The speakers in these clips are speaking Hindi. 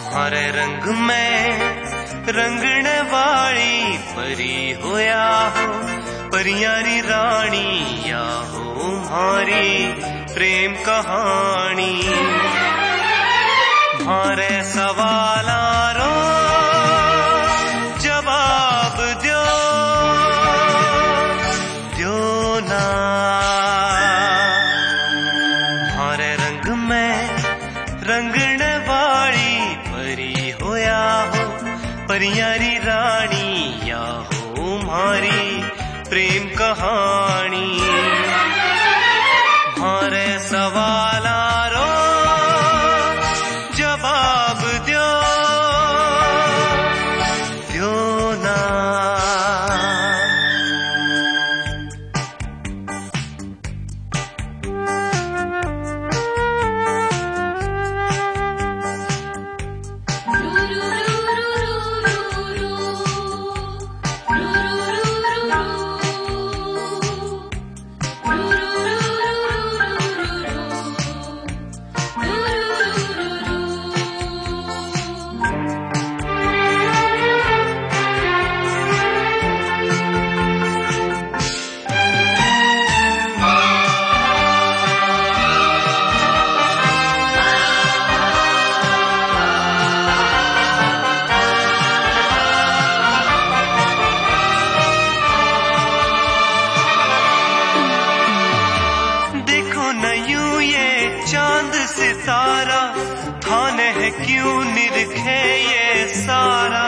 हरे रंग में रंगने वाली परी होया हो, परियारी रानी या हो हमारी प्रेम कहानी। हमारे सवालारो जवाब दो ना। हरे रंग में रंगने वाली परी होया हो, परियारी रानी या हो हमारी प्रेम कहानी। हमारे सवालारो जवाब दो ना। चांद सितारा थाने है क्यों निरखे ये सारा।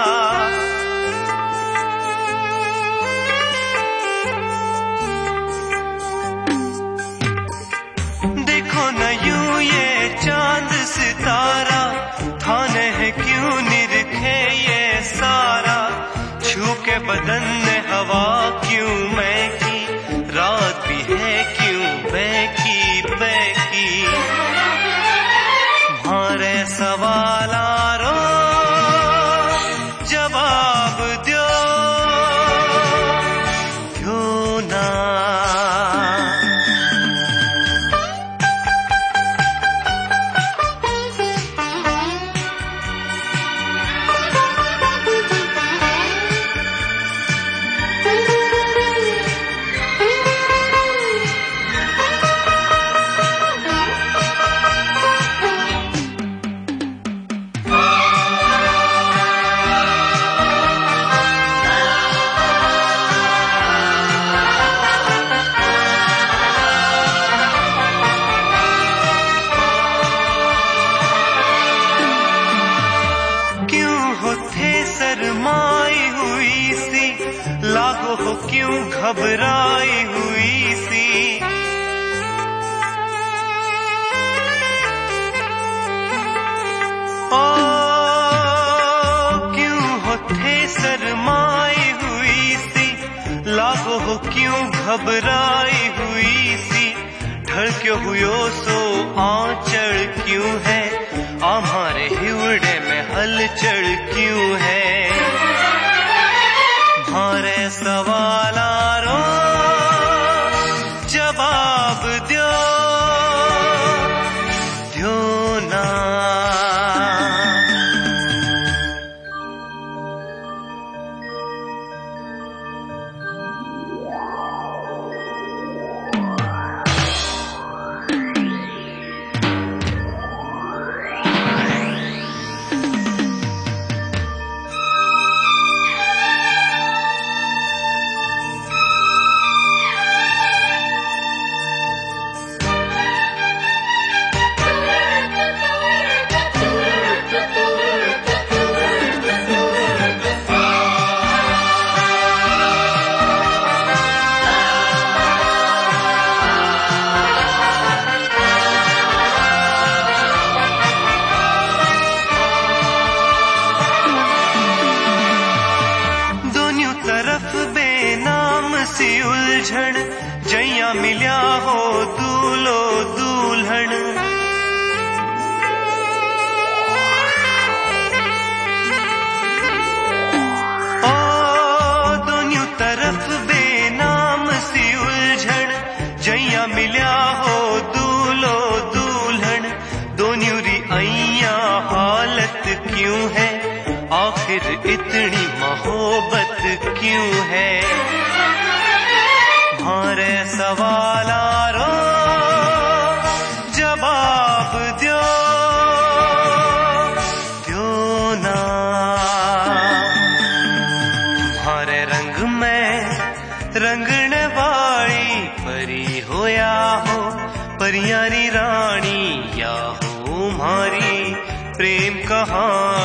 देखो न यूं ये चांद सितारा थाने है क्यों निरखे ये सारा। छू के बदन ने हवा क्यों महकी, रात भी है क्यों बहकी बहकी। हमारे सवालारो जवाब दो ना। शर्माई हुई सी लागो हो क्यों घबराई हुई सी। ओ क्यों हो थे शर्माई हुई सी लागो हो क्यों घबराई हुई सी। ढलक्यो हुयो सो आंचल क्यों है, हमारे हिवड़े में हलचल क्यों है। हमारे सवालारो जवाब दो ना। क्यों है, आखिर इतनी मोहब्बत क्यों है। मारे सवालारो जवाब दो, दो ना। तुम्हारे रंग में रंगने वाली परी हो या हो परियारी रानी, या हो हमारी प्रेम कहानी।